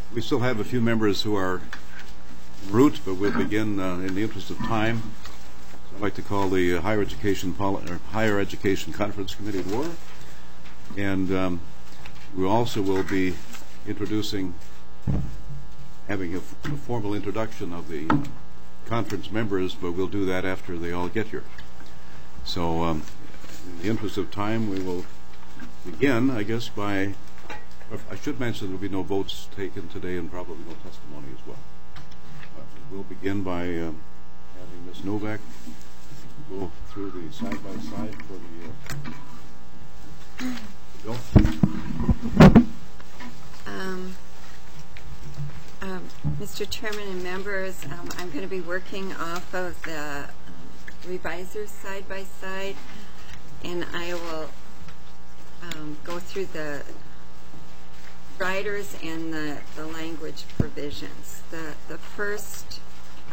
We still have a few members who are en route, but we'll begin in the interest of time. I'd like to call the Higher Education Conference Committee to order. And we also will be introducing, having a formal introduction of the conference members, but we'll do that after they all get here. So in the interest of time, we will begin, I guess, by, I should mention there will be no votes taken today and probably no testimony as well. We'll begin by having Ms. Novak go through the side-by-side for the bill. Mr. Chairman and members, I'm going to be working off of the reviser's side-by-side, and I will go through the riders and the language provisions. The first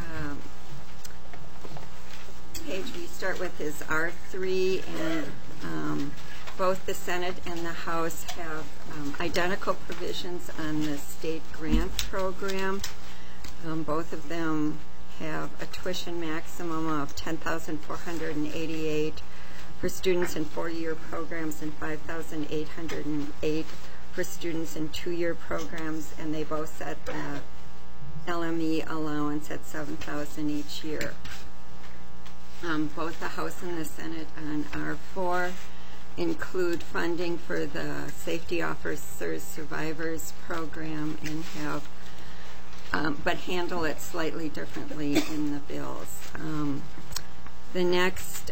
page we start with is R3, and both the Senate and the House have identical provisions on the state grant program. Both of them have a tuition maximum of $10,488 for students in 4-year programs and $5,808 for students in 2-year programs, and they both set the LME allowance at $7,000 each year. Both the House and the Senate on R4 include funding for the Safety Officers Survivors Program and have, but handle it slightly differently in the bills. The next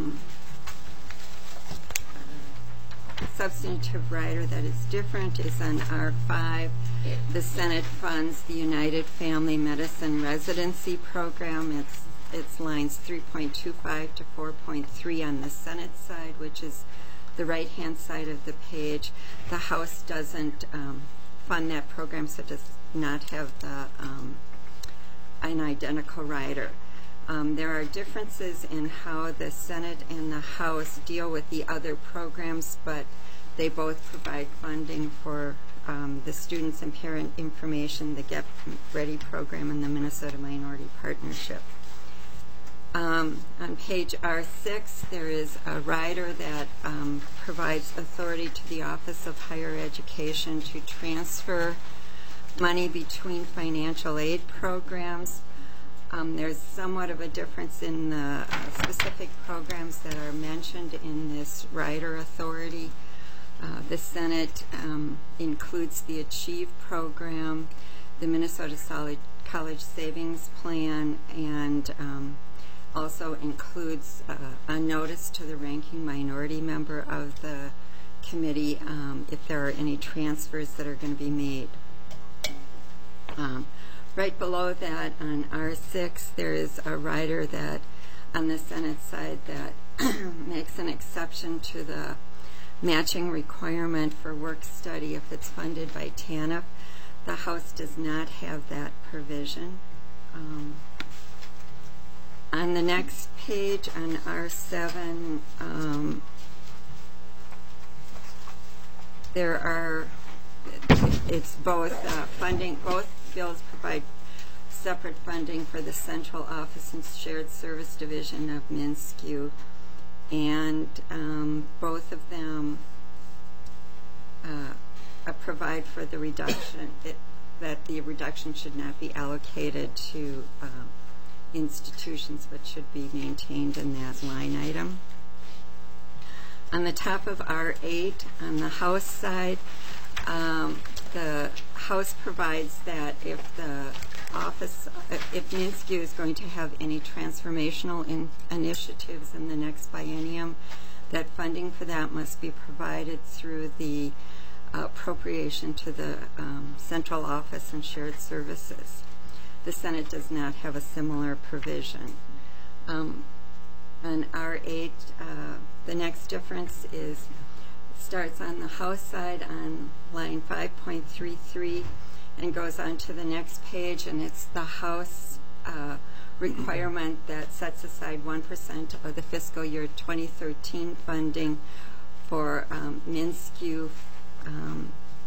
substantive rider that is different is on R5. The Senate funds the United Family Medicine Residency Program. It's lines 3.25 to 4.3 on the Senate side, which is the right-hand side of the page. The House doesn't fund that program, so it does not have an identical rider. There are differences in how the Senate and the House deal with the other programs, but they both provide funding for the Students and Parent Information, the Get Ready program, and the Minnesota Minority Partnership. On page R6, there is a rider that provides authority to the Office of Higher Education to transfer money between financial aid programs. There's somewhat of a difference in the specific programs that are mentioned in this rider authority. The Senate includes the Achieve program, the Minnesota Solid College Savings Plan, and also includes a notice to the ranking minority member of the committee if there are any transfers that are going to be made. Right below that on R6, there is a rider that on the Senate side that makes an exception to the matching requirement for work study if it's funded by TANF. The House does not have that provision. On the next page, on R7, it's both funding, both bills provide separate funding for the Central Office and Shared Service Division of MnSCU, and both of them provide for the reduction, that the reduction should not be allocated to institutions but should be maintained in that line item. On the top of R8, on the House side, the House provides that if the office, if MnSCU is going to have any transformational initiatives in the next biennium, that funding for that must be provided through the appropriation to the Central Office and Shared Services. The Senate does not have a similar provision. On R8, the next difference is starts on the House side on line 5.33 and goes on to the next page, and it's the House requirement that sets aside 1% of the fiscal year 2013 funding for MnSCU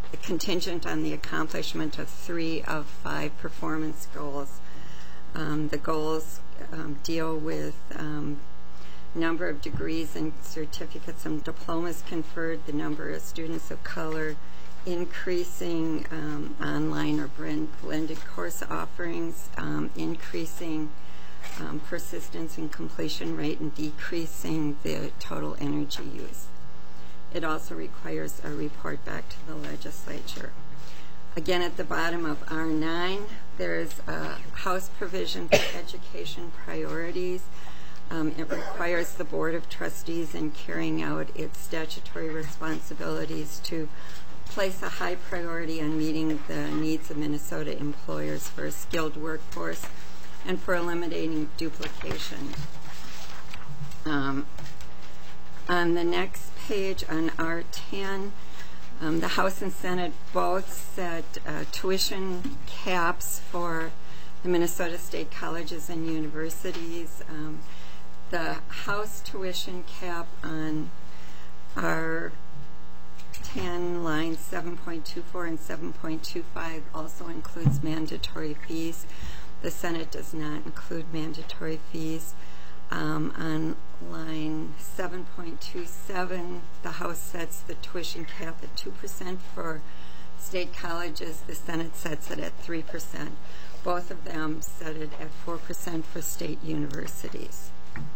contingent on the accomplishment of 3 of 5 performance goals. The goals deal with number of degrees and certificates and diplomas conferred, the number of students of color, increasing online or blended course offerings, increasing persistence and completion rate, and decreasing the total energy use. It also requires a report back to the legislature. Again, at the bottom of R9, there's House provision for education priorities. It requires the Board of Trustees in carrying out its statutory responsibilities to place a high priority on meeting the needs of Minnesota employers for a skilled workforce and for eliminating duplication. On the next page, on R10, the House and Senate both set tuition caps for the Minnesota State colleges and universities. The House tuition cap on R10, lines 7.24 and 7.25 also includes mandatory fees. The Senate does not include mandatory fees. On line 7.27, the House sets the tuition cap at 2% for state colleges. The Senate sets it at 3%. Both of them set it at 4% for state universities.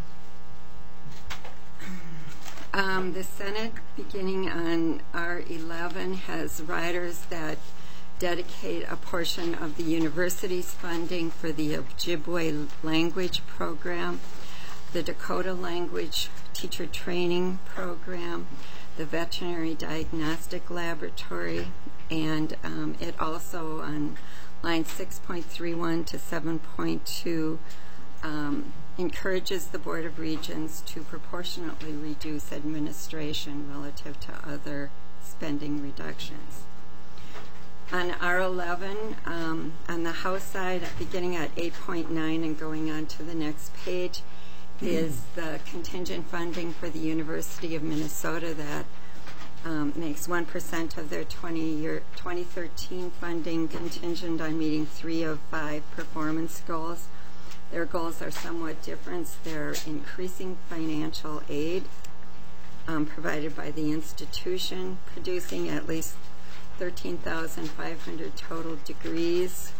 The Senate, beginning on R11, has riders that dedicate a portion of the university's funding for the Ojibwe language program, the Dakota language teacher training program, the veterinary diagnostic laboratory, and it also, on line 6.31 to 7.2, encourages the Board of Regents to proportionately reduce administration relative to other spending reductions. On R11, on the House side, beginning at 8.9 and going on to the next page, is the contingent funding for the University of Minnesota that makes 1% of their 2013 funding contingent on meeting 3 of 5 performance goals. Their goals are somewhat different. They're increasing financial aid provided by the institution, producing at least 13,500 total degrees,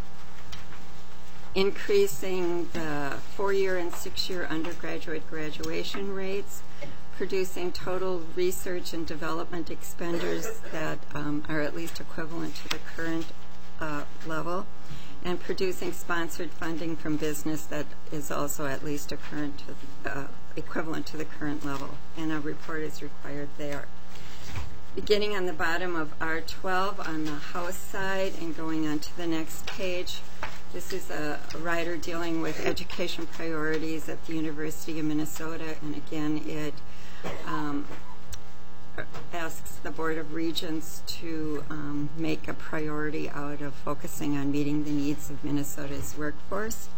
increasing the 4-year and 6-year undergraduate graduation rates, producing total research and development expenditures that are at least equivalent to the current level, and producing sponsored funding from business that is also at least equivalent to the current level, and a report is required there. Beginning on the bottom of R12 on the House side and going on to the next page, this is a rider dealing with education priorities at the University of Minnesota, and again it asks the Board of Regents to make a priority out of focusing on meeting the needs of Minnesota's workforce.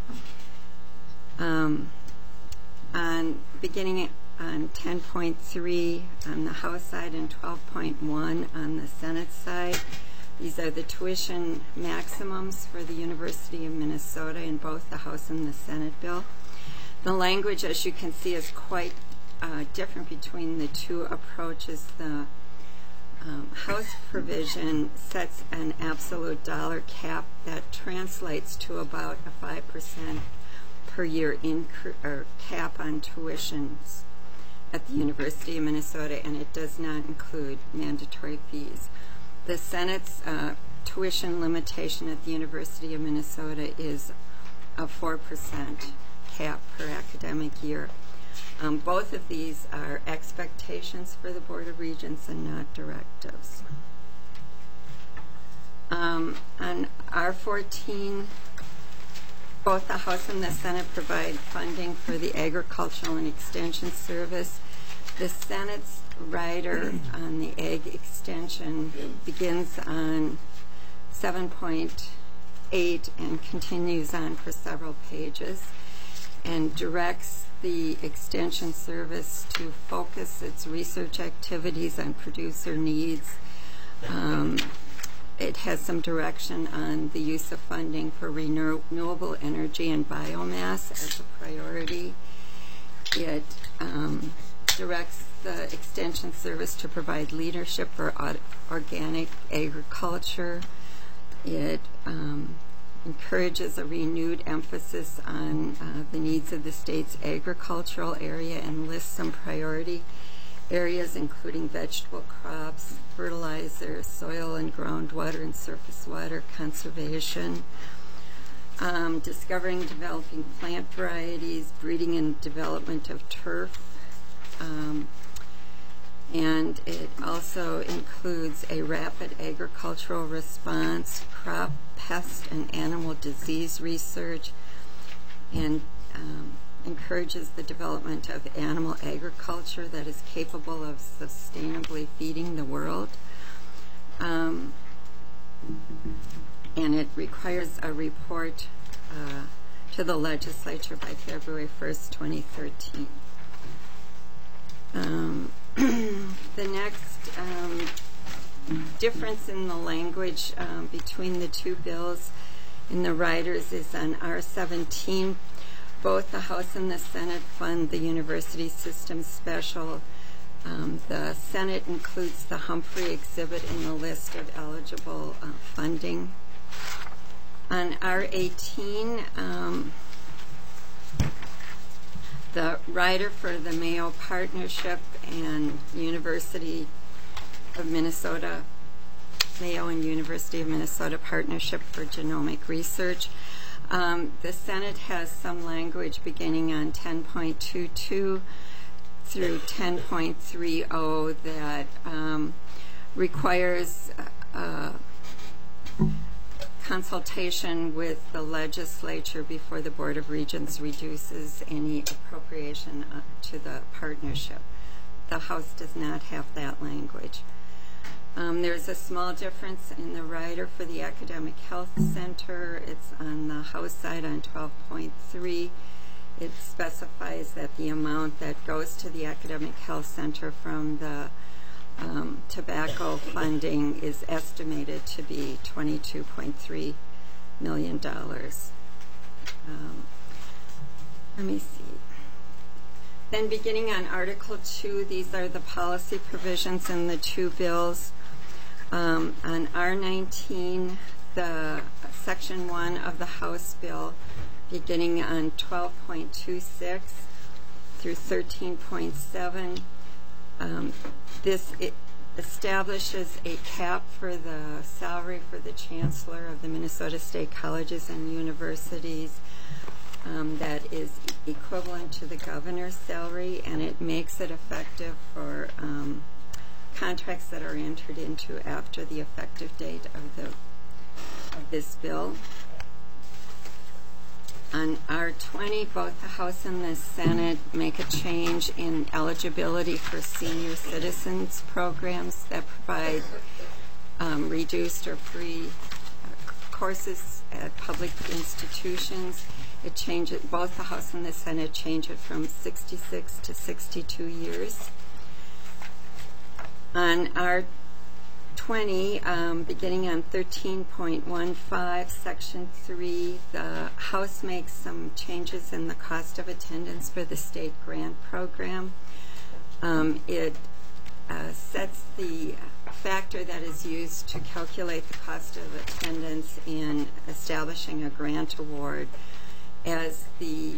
Beginning on 10.3 on the House side and 12.1 on the Senate side, these are the tuition maximums for the University of Minnesota in both the House and the Senate bill. The language, as you can see, is quite different between the two approaches. The House provision sets an absolute dollar cap that translates to about a 5% per year cap on tuitions at the University of Minnesota, and it does not include mandatory fees. The Senate's tuition limitation at the University of Minnesota is a 4% cap per academic year. Both of these are expectations for the Board of Regents and not directives. On R14, both the House and the Senate provide funding for the Agricultural and Extension Service. The Senate's rider on the Ag Extension begins on 7.8 and continues on for several pages and directs the Extension Service to focus its research activities on producer needs, It has some direction on the use of funding for renewable energy and biomass as a priority. It directs the Extension Service to provide leadership for organic agriculture. It encourages a renewed emphasis on the needs of the state's agricultural area and lists some priority areas including vegetable crops, fertilizer, soil and groundwater and surface water conservation, discovering and developing plant varieties, breeding and development of turf, and it also includes a rapid agricultural response, crop, pest, and animal disease research, and encourages the development of animal agriculture that is capable of sustainably feeding the world. And it requires a report to the legislature by February 1st, 2013. The next difference in the language between the two bills in the riders is on R17. Both the House and the Senate fund the University System Special. The Senate includes the Humphrey exhibit in the list of eligible funding. On R18, the rider for the Mayo Partnership and University of Minnesota, Mayo and University of Minnesota Partnership for Genomic Research. The Senate has some language beginning on 10.22 through 10.30 that requires consultation with the legislature before the Board of Regents reduces any appropriation to the partnership. The House does not have that language. There's a small difference in the rider for the Academic Health Center. It's on the House side on 12.3. It specifies that the amount that goes to the Academic Health Center from the tobacco funding is estimated to be $22.3 million. Let me see. Then beginning on Article 2, these are the policy provisions in the two bills. On R19, the Section 1 of the House bill, beginning on 12.26 through 13.7, this establishes a cap for the salary for the Chancellor of the Minnesota State Colleges and Universities that is equivalent to the governor's salary, and it makes it effective for contracts that are entered into after the effective date of this bill. On R20, both the House and the Senate make a change in eligibility for senior citizens programs that provide reduced or free courses at public institutions. It changes, both the House and the Senate change it from 66 to 62 years. On R20, beginning on 13.15, Section 3, the House makes some changes in the cost of attendance for the state grant program. It sets the factor that is used to calculate the cost of attendance in establishing a grant award as the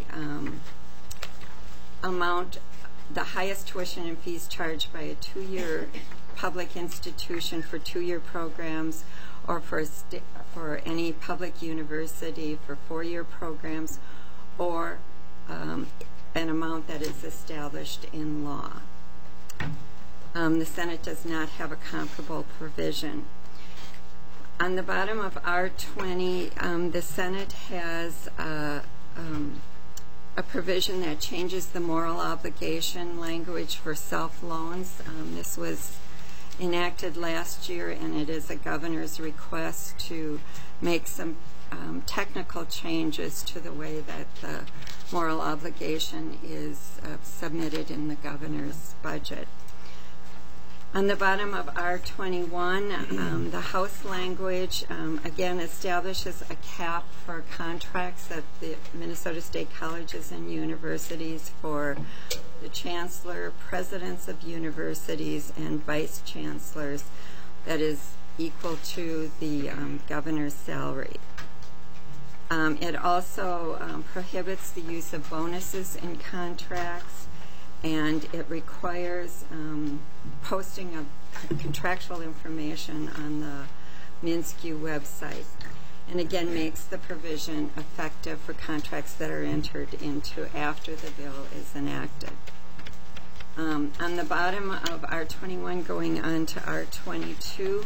amount, the highest tuition and fees charged by a two-year public institution for two-year programs, or for any public university for four-year programs, or an amount that is established in law. The Senate does not have a comparable provision. On the bottom of R20, the Senate has a provision that changes the moral obligation language for self-loans. This was enacted last year, and it is a governor's request to make some technical changes to the way that the moral obligation is submitted in the governor's budget. On the bottom of R21, the House language, again, establishes a cap for contracts at the Minnesota State Colleges and Universities for the Chancellor, Presidents of Universities, and Vice Chancellors that is equal to the Governor's salary. It also prohibits the use of bonuses in contracts, and it requires posting of contractual information on the MnSCU website, and again makes the provision effective for contracts that are entered into after the bill is enacted. On the bottom of R21 going on to R22,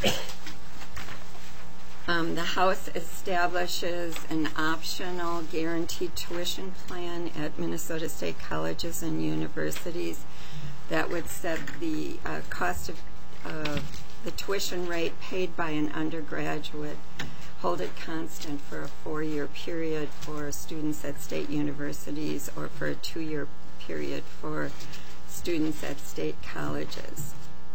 the House establishes an optional guaranteed tuition plan at Minnesota State Colleges and Universities that would set the cost of the tuition rate paid by an undergraduate, hold it constant for a 4-year period for students at state universities or for a 2-year period for students at state colleges.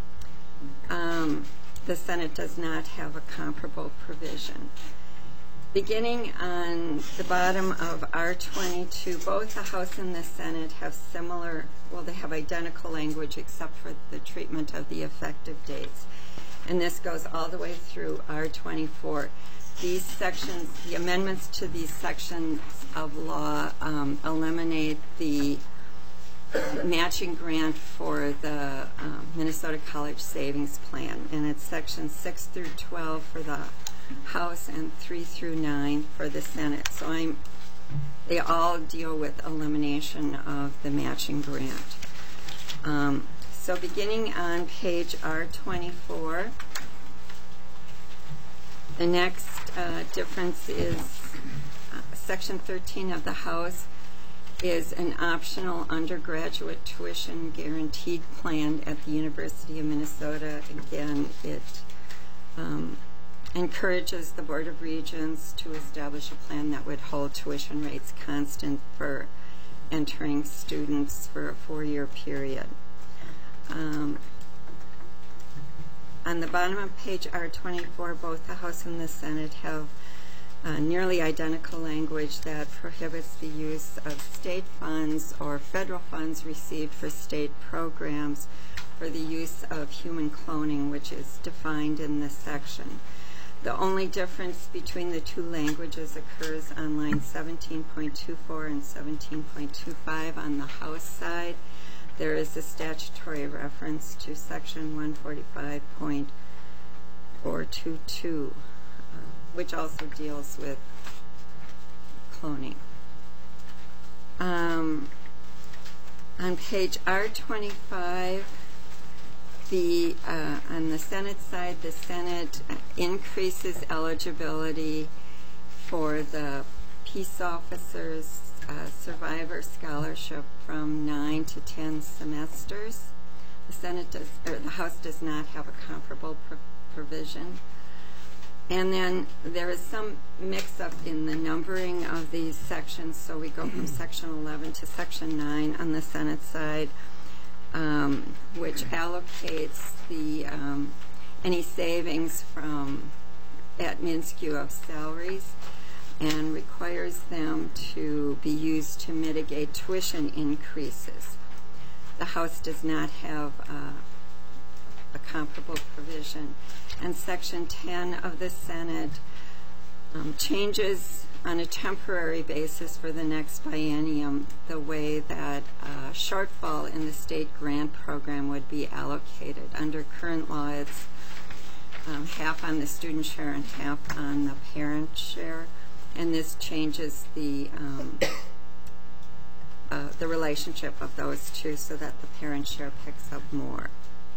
The Senate does not have a comparable provision. Beginning on the bottom of R22, both the House and the Senate have similar, well, they have identical language except for the treatment of the effective dates. And this goes all the way through R24. These sections, the amendments to these sections of law eliminate the matching grant for the Minnesota College Savings Plan, and it's sections 6 through 12 for the House and 3 through 9 for the Senate. So they all deal with elimination of the matching grant. So beginning on page R24, the next difference is section 13 of the House is an optional undergraduate tuition guaranteed plan at the University of Minnesota. Again, it encourages the Board of Regents to establish a plan that would hold tuition rates constant for entering students for a 4-year period. On the bottom of page R24, both the House and the Senate have nearly identical language that prohibits the use of state funds or federal funds received for state programs for the use of human cloning, which is defined in this section. The only difference between the two languages occurs on line 17.24 and 17.25 on the House side. There is a statutory reference to section 145.422. Which also deals with cloning. On page R25, on the Senate side, the Senate increases eligibility for the Peace Officers Survivor Scholarship from 9 to 10 semesters. The House does not have a comparable provision. And then there is some mix-up in the numbering of these sections, so we go from section 11 to section 9 on the Senate side, which allocates the any savings from at MnSCU of salaries and requires them to be used to mitigate tuition increases. The House does not have a comparable provision. And section 10 of the Senate changes on a temporary basis for the next biennium the way that a shortfall in the state grant program would be allocated. Under current law, it's half on the student share and half on the parent share, and this changes the relationship of those two so that the parent share picks up more.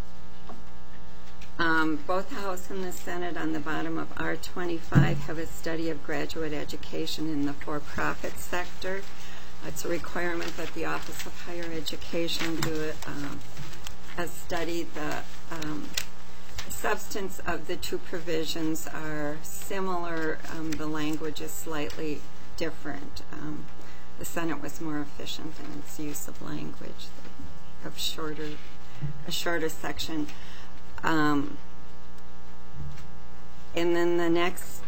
Both the House and the Senate on the bottom of R25 have a study of graduate education in the for-profit sector. It's a requirement that the Office of Higher Education do a study. The substance of the two provisions are similar. The language is slightly different. The Senate was more efficient in its use of language. They have shorter a shorter section. And then the next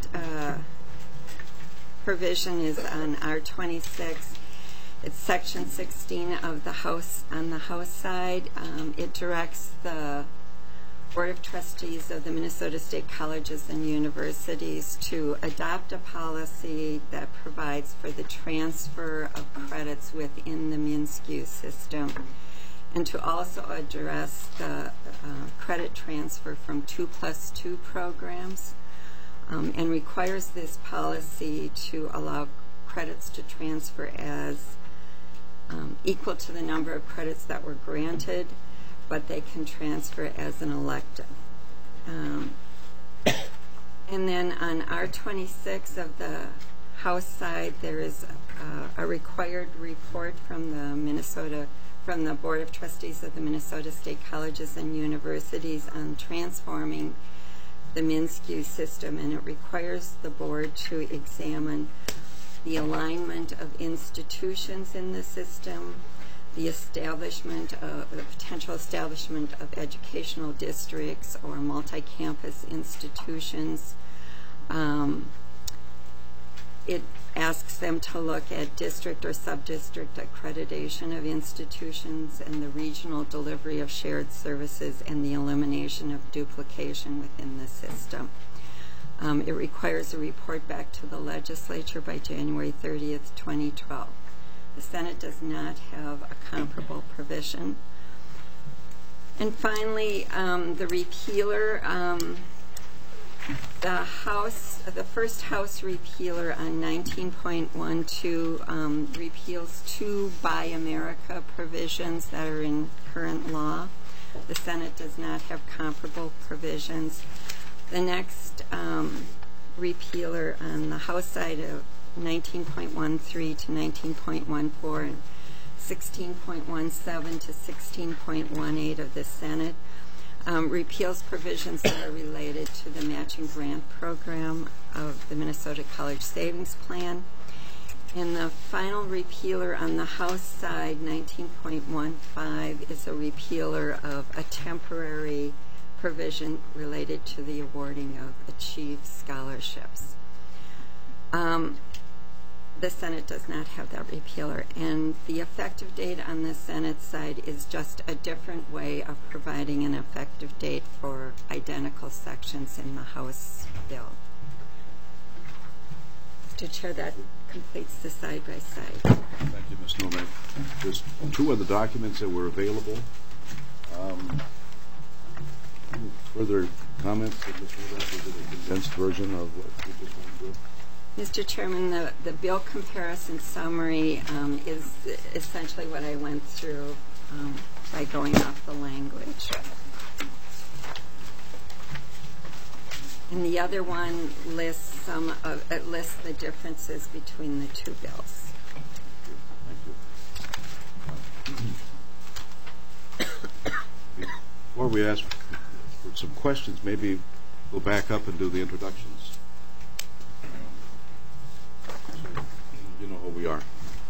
provision is on R26. It's section 16 of the House. On the House side, it directs the Board of Trustees of the Minnesota State Colleges and Universities to adopt a policy that provides for the transfer of credits within the MnSCU system, and to also address the credit transfer from 2+2 programs, and requires this policy to allow credits to transfer as equal to the number of credits that were granted, but they can transfer as an elective. And then on R26 of the House side, there is a required report from the Board of Trustees of the Minnesota State Colleges and Universities on transforming the MnSCU system, and it requires the board to examine the alignment of institutions in the system, the potential establishment of educational districts or multi-campus institutions. It asks them to look at district or sub-district accreditation of institutions and the regional delivery of shared services and the elimination of duplication within the system. It requires a report back to the legislature by January 30th, 2012. The Senate does not have a comparable provision. And finally, the repealer, the first House repealer on 19.12 repeals 2 Buy America provisions that are in current law. The Senate does not have comparable provisions. The next repealer on the House side of 19.13 to 19.14 and 16.17 to 16.18 of the Senate repeals provisions that are related to the matching grant program of the Minnesota College Savings Plan. And the final repealer on the House side, 19.15, is a repealer of a temporary provision related to the awarding of achieved scholarships. The Senate does not have that repealer, and the effective date on the Senate side is just a different way of providing an effective date for identical sections in the House bill. Mr. Chair, that completes the side-by-side. Thank you, Ms. Novak. There's 2 of the documents that were available. Any further comments? Ms. Novak, is it a condensed version of what we just went through? Mr. Chairman, the bill comparison summary is essentially what I went through by going off the language. And the other one lists the differences between the 2 bills. Thank you. Before we ask for some questions, maybe we'll back up and do the introductions. You know who we are.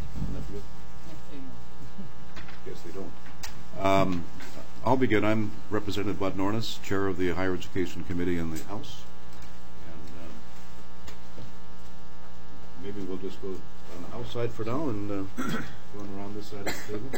Yes, they don't. I'll begin. I'm Representative Bud Nornis, Chair of the Higher Education Committee in the House. And maybe we'll just go on the House side for now and going around this side of the table.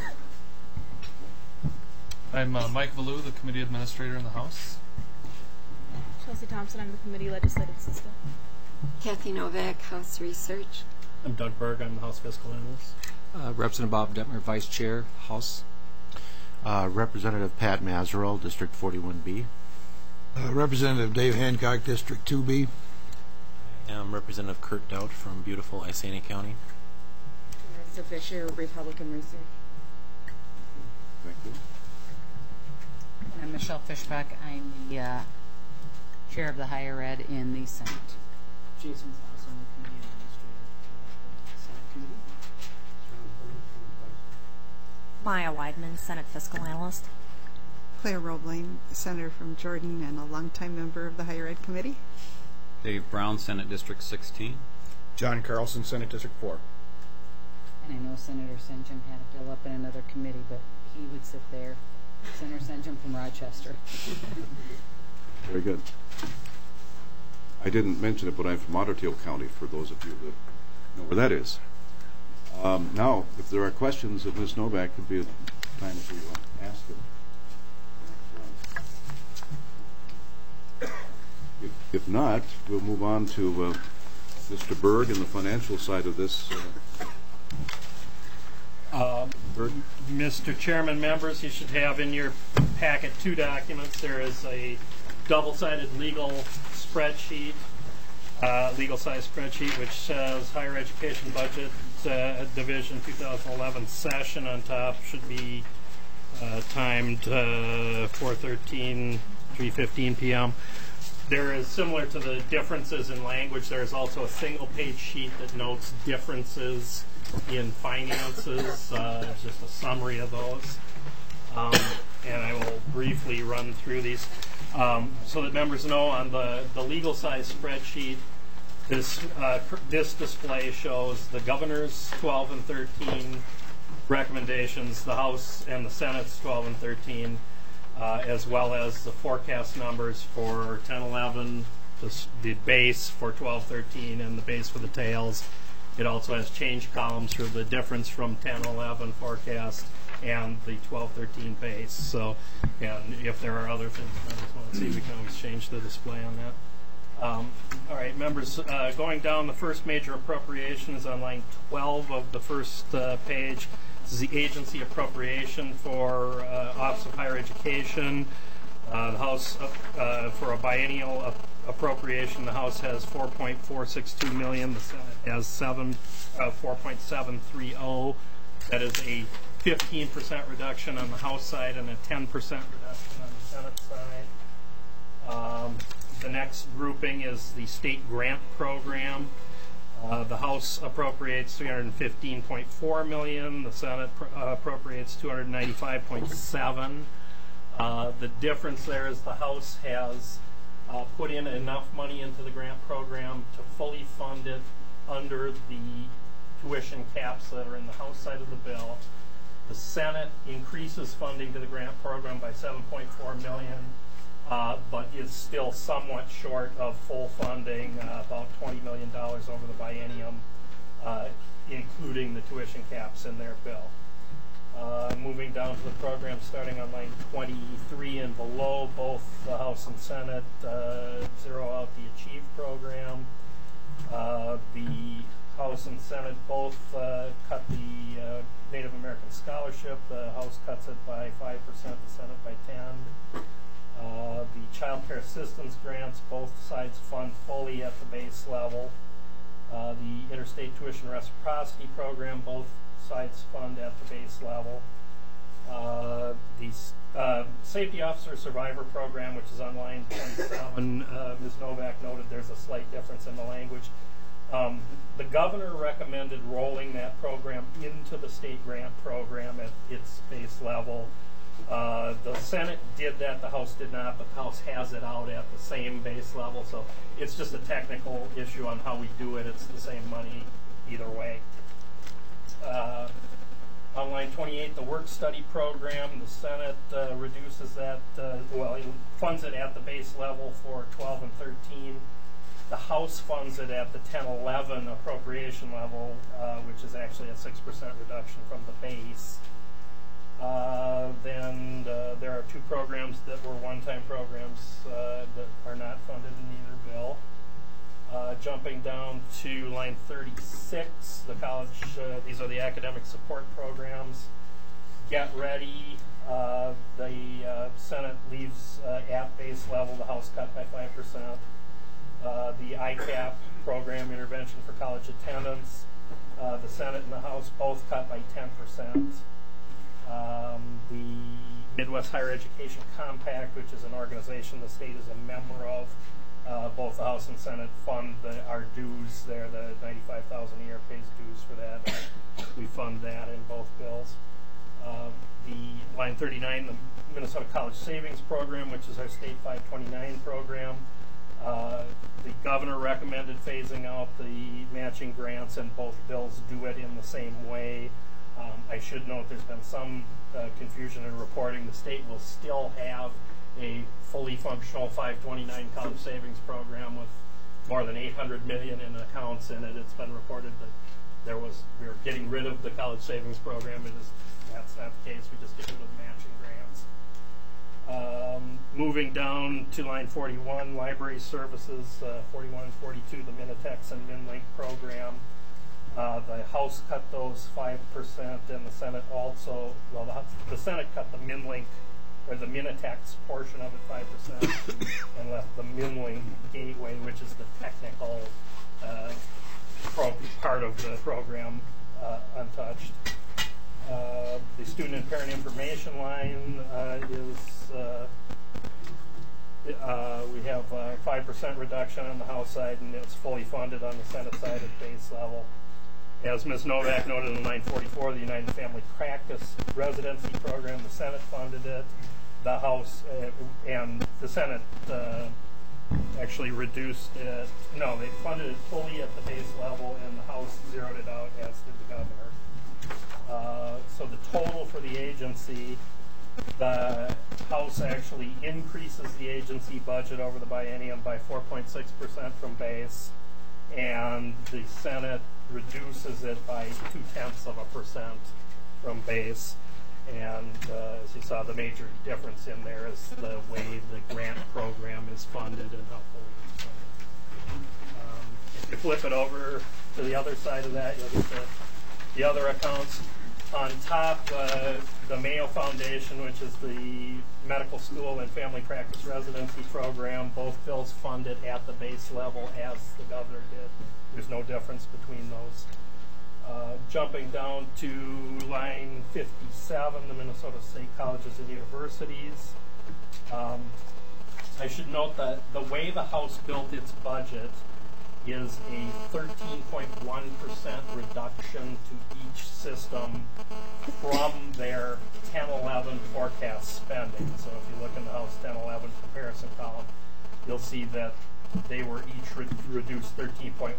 I'm Mike Valou, the Committee Administrator in the House. Chelsea Thompson, I'm the Committee Legislative Assistant. Kathy Novak, House Research. I'm Doug Berg. I'm the House Fiscal Analyst. Representative Bob Detmer, Vice Chair, House. Representative Pat Mazerow, District 41B. Representative Dave Hancock, District 2B. I am Representative Kurt Doubt from beautiful Isani County. Mr. Fisher, Republican Research. Thank you. I'm Michelle Fishbeck. I'm the Chair of the Higher Ed in the Senate. Jason Foss, I'm the Committee Administrator for the Senate Committee. Maya Weidman, Senate Fiscal Analyst. Claire Roebling, Senator from Jordan and a longtime member of the Higher Ed Committee. Dave Brown, Senate District 16. John Carlson, Senate District 4. And I know Senator Senjum had a bill up in another committee, but he would sit there Senator Senjum from Rochester. Very good. I didn't mention it, but I'm from Otter Tail County, for those of you that know where that is. Now, if there are questions of Ms. Novak, could be a time to ask them. If not, we'll move on to Mr. Berg and the financial side of this. Berg? Mr. Chairman, members, you should have in your packet 2 documents. There is a double-sided legal spreadsheet, legal-size spreadsheet, which says Higher Education Budget Division 2011 session on top. Should be timed 4:13, 3:15 p.m. There is, similar to the differences in language, there is also a single-page sheet that notes differences in finances, just a summary of those. And I will briefly run through these so that members know. On the legal size spreadsheet, this display shows the governor's 12 and 13 recommendations, the House and the Senate's 12 and 13, as well as the forecast numbers for 10-11, the base for 12-13, and the base for the tails. It also has change columns for the difference from 10-11 forecast and the 12-13 base. So, and if there are other things members want to see, we can always change the display on that. All right, members, going down, the first major appropriation is on line 12 of the first page. This is the agency appropriation for Office of Higher Education. The House, for a biennial appropriation, the House has $4.462 million. The Senate has 4.730. That is a 15% reduction on the House side and a 10% reduction on the Senate side. The next grouping is the state grant program. The House appropriates $315.4 million. The Senate appropriates $295.7. The difference there is the House has put in enough money into the grant program to fully fund it under the tuition caps that are in the House side of the bill. The Senate increases funding to the grant program by $7.4 million. But is still somewhat short of full funding, about $20 million over the biennium, including the tuition caps in their bill. Moving down to the program, starting on line 23 and below, both the House and Senate zero out the Achieve program. The House and Senate both cut the Native American Scholarship. The House cuts it by 5%, the Senate by 10%. The child care assistance grants, both sides fund fully at the base level. The interstate tuition reciprocity program, both sides fund at the base level. The safety officer survivor program, which is on line 27, Ms. Novak noted there's a slight difference in the language. The governor recommended rolling that program into the state grant program at its base level. The Senate did that, the House did not, but the House has it out at the same base level, so it's just a technical issue on how we do it. It's the same money either way. On line 28, the work study program, the Senate reduces that, well, it funds it at the base level for 12 and 13. The House funds it at the 10-11 appropriation level, which is actually a 6% reduction from the base. Then there are 2 programs that were one-time programs that are not funded in either bill. Jumping down to line 36, the college, these are the academic support programs. Get Ready, the Senate leaves at base level, the House cut by 5%. The ICAP program, Intervention for College Attendance, the Senate and the House both cut by 10%. The Midwest Higher Education Compact, which is an organization the state is a member of, both the House and Senate fund our dues there. The $95,000 a year pays dues for that. We fund that in both bills. The line 39, the Minnesota College Savings Program, which is our state 529 program. The governor recommended phasing out the matching grants, and both bills do it in the same way. I should note there's been some confusion in reporting. The state will still have a fully functional 529 college savings program with more than $800 million in accounts in it. It's been reported that we were getting rid of the college savings program. That's not the case. We just get rid of the matching grants. Moving down to line 41, library services, 41 and 42, the Minitex and MinLink program. The House cut those 5%, and the Senate also, well, the Senate cut the MinLink, or the Minitex portion of it 5%, and left the MinLink gateway, which is the technical part of the program, untouched. The student and parent information line we have a 5% reduction on the House side, and it's fully funded on the Senate side at base level. As Ms. Novak noted in line 44, the United Family Practice Residency Program, the Senate funded it. The House and the Senate actually reduced it. No, they funded it fully at the base level, and the House zeroed it out, as did the governor. So the total for the agency, the House actually increases the agency budget over the biennium by 4.6% from base, and the Senate reduces it by 0.2% from base. And as you saw, the major difference in there is the way the grant program is funded and how fully it's funded. If you flip it over to the other side of that, you'll get the other accounts. On top, the Mayo Foundation, which is the medical school and family practice residency program, both bills funded at the base level as the governor did. There's no difference between those. Jumping down to line 57, the Minnesota State Colleges and Universities. I should note that the way the House built its budget is a 13.1% reduction to each system from their 10-11 forecast spending. So if you look in the House 10-11 comparison column, you'll see that they were each reduced 13.1%.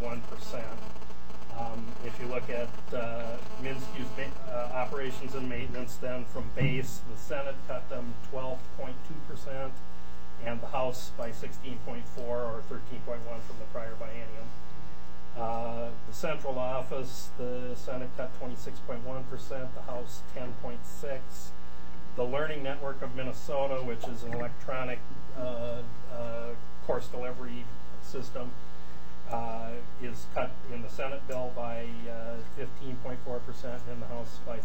If you look at MnSTU's operations and maintenance, then from base, the Senate cut them 12.2%, and the House by 16.4 or 13.1 from the prior biennium. The central office, the Senate cut 26.1%, the House 10.6. The Learning Network of Minnesota, which is an electronic course delivery system, is cut in the Senate bill by 15.4% and the House by 13.1%.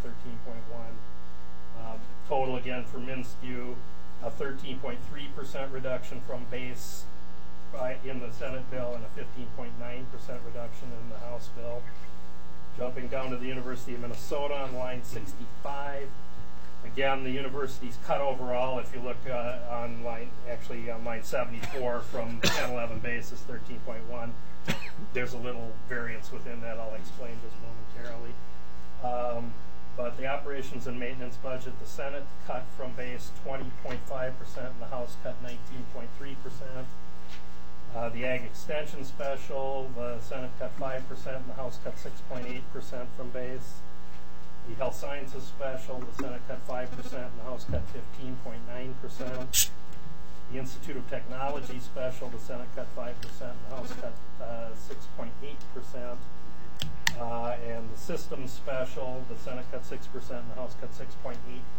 Total again for MnSTU, a 13.3% reduction from base in the Senate bill and a 15.9% reduction in the House bill. Jumping down to the University of Minnesota on line 65. Again, the university's cut overall. If you look on line 74 from the 10-11 base is 13.1. There's a little variance within that I'll explain just momentarily. But the operations and maintenance budget, the Senate cut from base 20.5% and the House cut 19.3%. The Ag Extension Special, the Senate cut 5% and the House cut 6.8% from base. The Health Sciences Special, the Senate cut 5% and the House cut 15.9%. The Institute of Technology Special, the Senate cut 5% and the House cut 6.8%. And the Systems Special, the Senate cut 6% and the House cut 6.8%.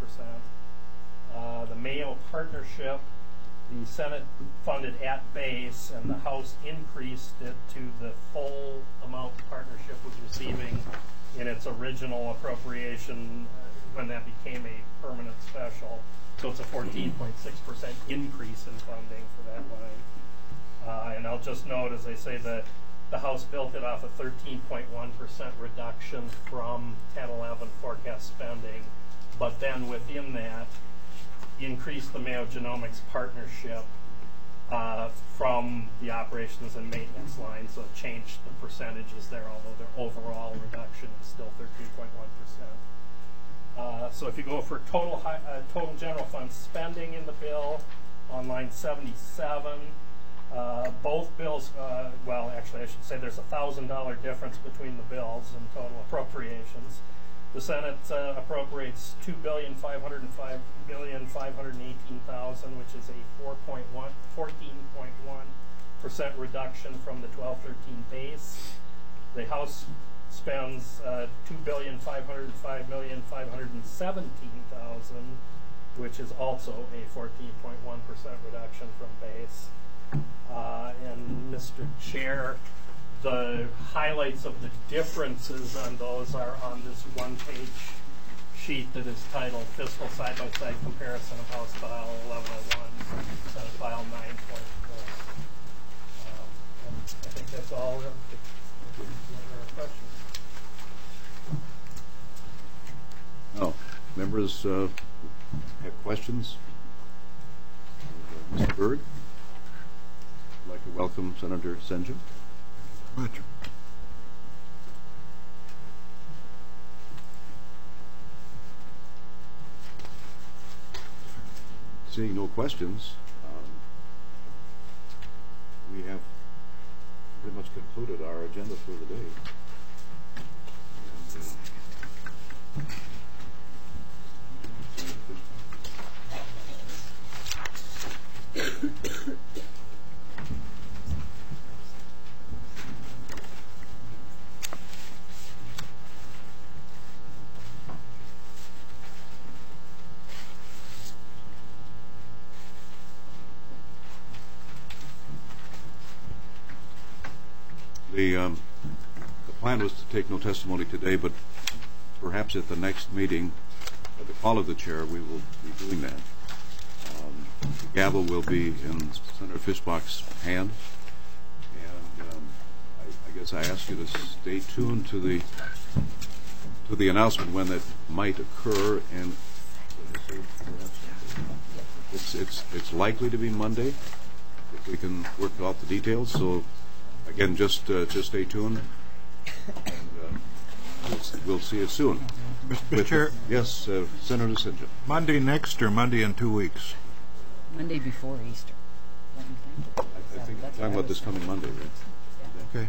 The Mayo Partnership, the Senate funded at base and the House increased it to the full amount the partnership was receiving in its original appropriation when that became a permanent special. So it's a 14.6% increase in funding for that line. And I'll just note, as I say, that the House built it off a 13.1% reduction from 10-11 forecast spending, but then within that increased the Mayo Genomics Partnership from the operations and maintenance line, so it changed the percentages there, although their overall reduction is still 13.1%. So if you go for total general fund spending in the bill on line 77, both bills, well, actually I should say there's a $1,000 difference between the bills and total appropriations. The Senate appropriates $2,505,518,000, which is a 14.1% reduction from the 12-13 base. The House spends $2,505,517,000, which is also a 14.1% reduction from base. And Mr. Chair, the highlights of the differences on those are on this one-page sheet that is titled Fiscal Side-by-Side Comparison of House File 1101, Senate File 9.4. I think that's all. If there are questions. No. Members have questions? Mr. Berg? I'd like to welcome Senator Senja. Much. Seeing no questions, we have pretty much concluded our agenda for the day. The plan was to take no testimony today, but perhaps at the next meeting, at the call of the chair, we will be doing that. The gavel will be in Senator Fischbach's hand, and I guess I ask you to stay tuned to the announcement when that might occur, and it's likely to be Monday if we can work out the details. So. Again, just stay tuned, and we'll see you soon. Mr. Chair? Yes, Senator Senja. Monday next or Monday in 2 weeks? Monday before Easter. I think we're talking about this coming Monday, right? Okay.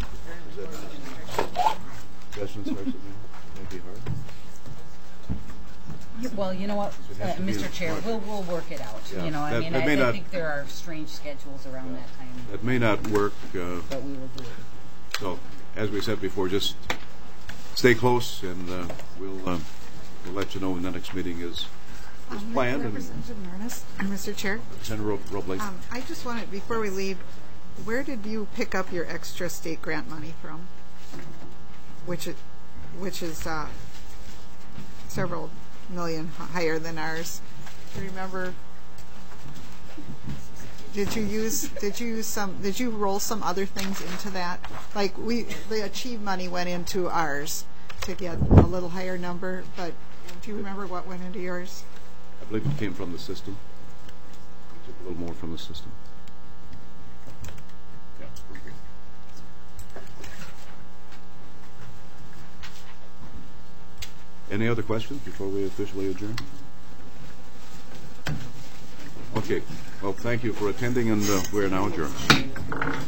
Session starts at noon? Might be hard. Well, you know what, Mr. Chair, we'll work it out. Yeah. You know, I mean, I think there are strange schedules around that time. That may not work. But we will do it. So, as we said before, just stay close, and we'll let you know when the next meeting is planned. Representative Ernest, Mr. Chair. Senator Robles. I just wanted, before we leave, where did you pick up your extra state grant money from? Which is several million higher than ours. Do you remember? Did you roll some other things into that? Like the Achieve money went into ours to get a little higher number, but do you remember what went into yours? I believe it came from the system. We took a little more from the system. Yeah. Any other questions before we officially adjourn? Okay. Well, thank you for attending, and we're now adjourned.